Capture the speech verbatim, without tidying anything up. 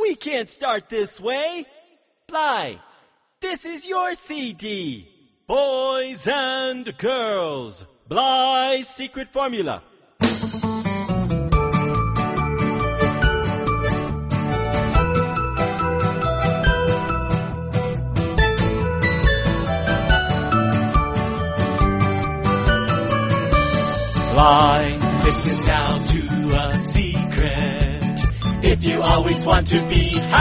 We can't start this way. Bly, this is your C D. Boys and girls, Bly's secret formula. Bly, listen now to a secret. If you always want to be happy,